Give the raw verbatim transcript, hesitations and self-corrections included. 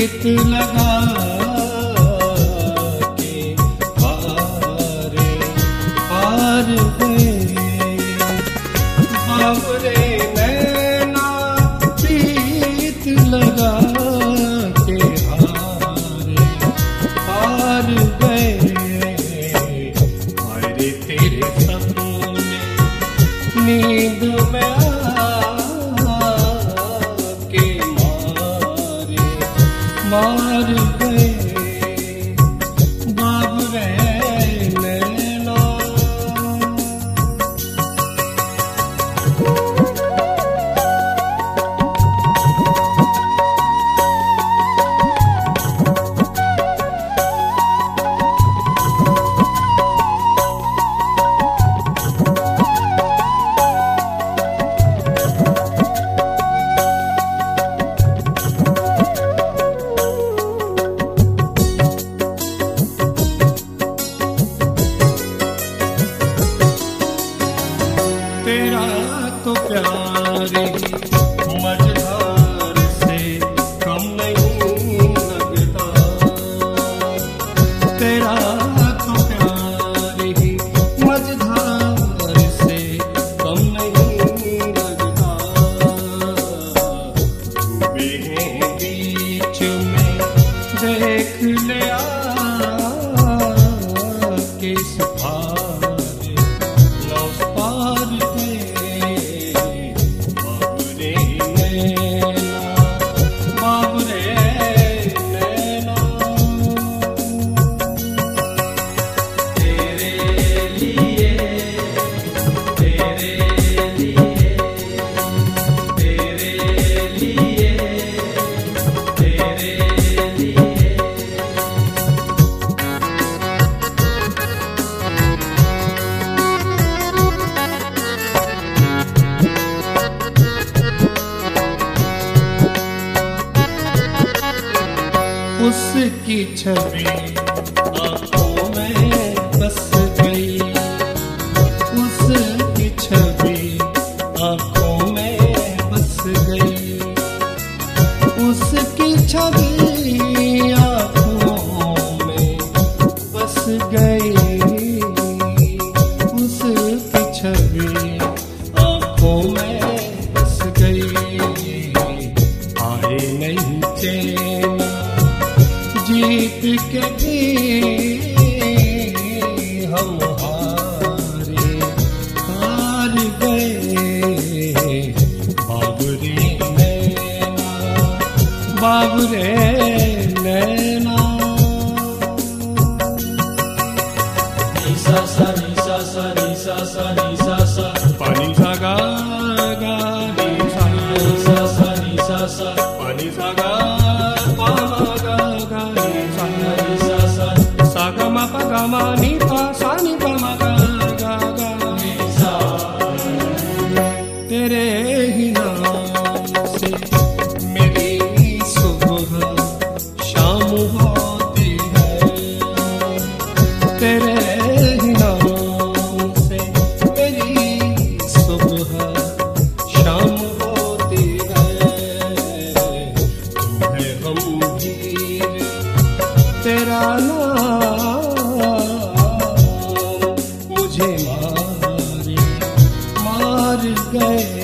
प्रीत लगा के पारे पार गए बाबरे नैना प्रीत लगा के हारे पार गए हारे तेरे सपने नींद में आके मारे मार गए बाबरे नैना। तेरा तो प्यार ही मझधार से कम नहीं लगता, तेरा तो प्यार ही मझधार से कम नहीं लगता। डूबे हैं बीच में देख ले आके सफारे नौ पार उसकी छवि आँखों में बस गई, उसकी छवि आँखों में बस गई, उसकी छवि आँखों में बस गई, उसकी छवि आँखों में बस गई। आए नहीं चैन जीत के भी हम हारे हार गए बाबरे नैना बाबरे नैना। नी सा सा नी सा सा नी सा सा नी सा सा पानी सा गा गा नी सा नी सा सा नी सा सा पानी सा गा पा गा गा नी सा नी सा सा सा गा मा पा गा मा नी पा सा नी पा मा गा गा गा नी सा। तेरे ही नाम से मेरी सुबह शाम होती है, तेरे ही नाम से मेरी सुबह शाम होती है। तू है गमगीन तेरा नाम मुझे मारे मार गए